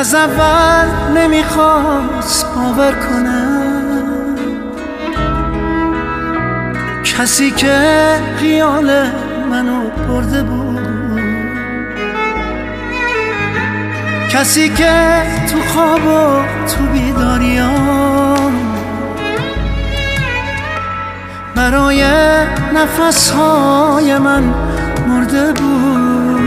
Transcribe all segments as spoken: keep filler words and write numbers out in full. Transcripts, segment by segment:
از اول نمیخواست باور کنم کسی که خیال منو برده بود، کسی که تو خواب و تو بیداریام برای نفسهای من مرده بود.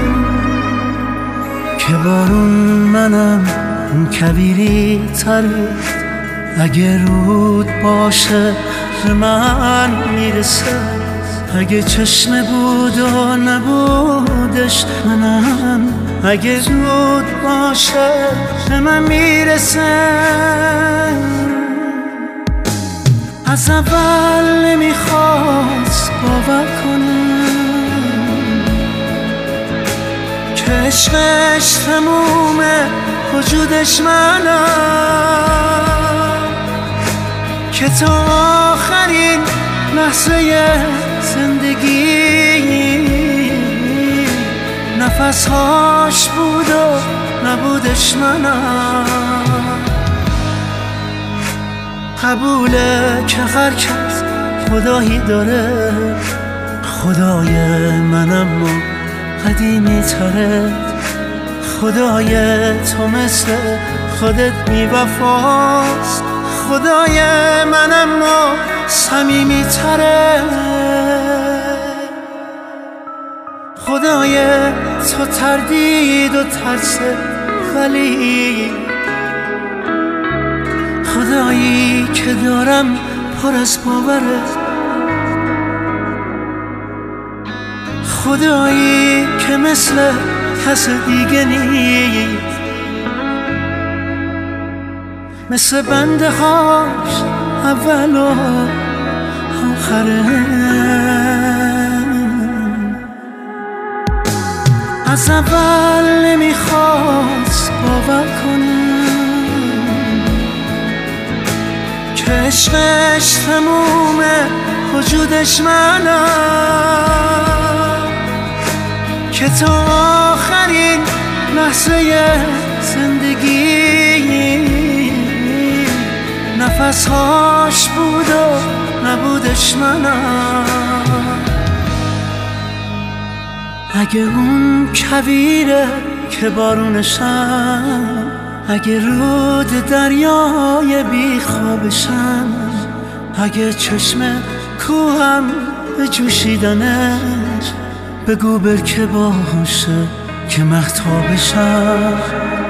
که بارون منم اون کویری تره، اگه رود باشه به من میرسه، اگه چشمه بود و نبودش منم، اگه رود باشه به من میرسه. از اول نمیخواست باور کنم که عشقش تمومه وجودش منم، که تا آخرین لحظه زندگی نفسهاش بود و نبودش منم. قبوله که هر کس خدایی داره، خدای منم و قدیمی تره، خدای تو مثل خودت بی وفاست، خدای منم و صمیمی تره، خدای تو تردید و ترس ولی خدایی که دارم پر از باوره، خدایی که مثل کس دیگه نیست، مثل بنده هاش اول و آخره. از اول نمیخواست باور کنم که عشقش تمومه وجودش منم، که تا آخرین لحظه زندگی نفسهاش بود و نبودش منم. اگه اون کویره که بارونشم، اگه رود دریای بی خوابشم، اگه چشم کوهم به جوشیدنش، بگو برکه باشه که مهتابشم.